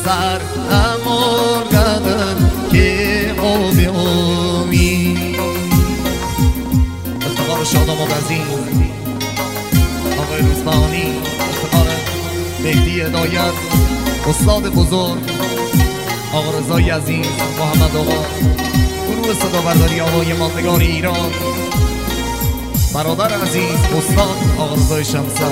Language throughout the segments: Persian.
سر امور قدر که قومی افتخار شادام و عزیز آقای روزبانی، افتخار مهدی هدایت، استاد بزرگ آقا رضای عزیز، محمد آقا، گروه صدا برداری آقای ماندگار ایران، برادر عزیز استاد آقا رضای شمسر.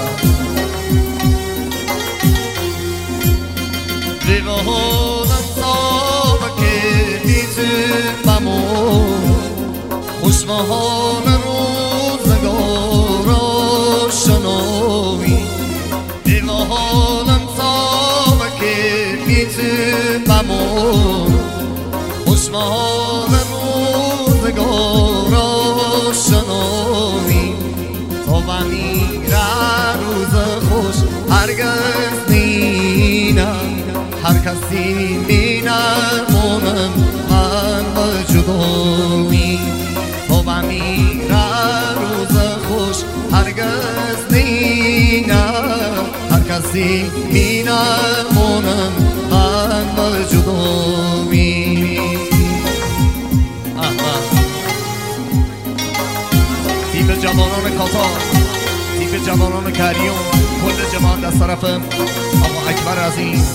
دیوانم سابه که بیتون بمون خوشبحال روزگار آشنایی. دیوانم سابه که بیتون بمون خوشبحال روزگار آشنایی. تا بمیره روز خوش هرگز نینه، هر کسی مینمونم من و جدایی. تا بمیره روز خوش هرگز نینه، هر کسی مینمونم من و جدایی. تیپ جوانان کاتار، تیپ جوانان کریون، کل جوان دست طرف آقا اکبر عزیز.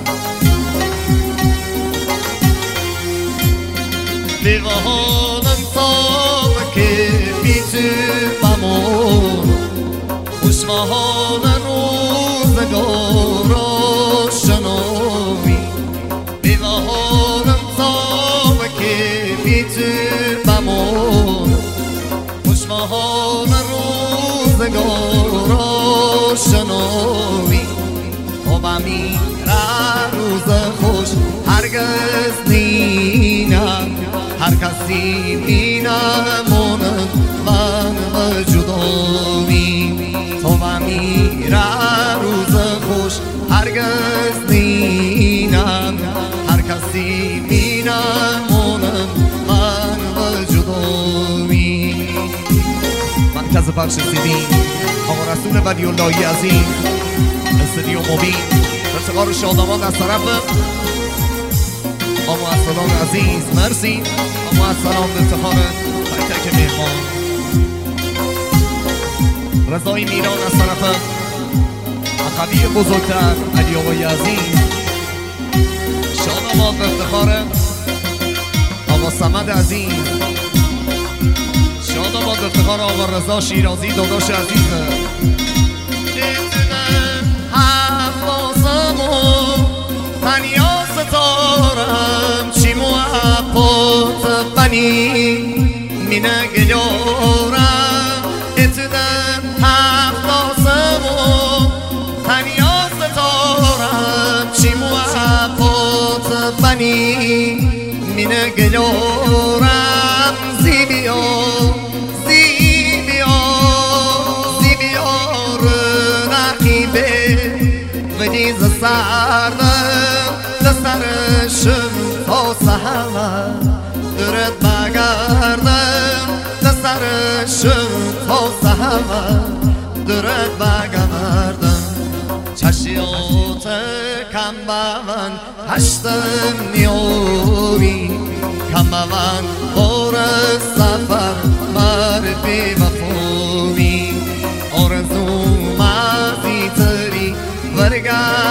دیوانم سابه که بیتون بمون خوشبحال روزگار آشنایی. دیوانم سابه که بیتون بمون خوشبحال روزگار آشنایی. تا بمیره روز خوش هرگز نینه، هر کسی مینمونم من و جدایی. تا بمیره روز خوش هرگز نینم، هر کسی مینمونم من و جدایی. مرکز پخش سیدی آقا رسول ولی اللهی عظیم، استودیو مبین، افتخار شادامان از طرف آقا السلام عزیز. مرسی آقا السلام به افتخار تک تک مهمان. رضای میران از طرف اخوی بزرگتر علی آقای عزیز. شادامان به افتخار آقا صمد عزیز. شادامان به افتخار آقا رضا شیرازی داداش عزیزه. تنیا ستارم چی موفت بنی مینه گلیارم اتدن هفت آسمون. تنیا ستارم چی موفت بنی مینه گلیارم. زیبیا زیبیا زیبیا رقیبه ولیز سردم لسرشم تا سهمم درد بگردم. لسرشم تا سهمم درد بگردم. چشیات کم بمن هشتم نیاری، کم بمن بار سفر مر بی وفایی. آرزوم ازی تری ورگرد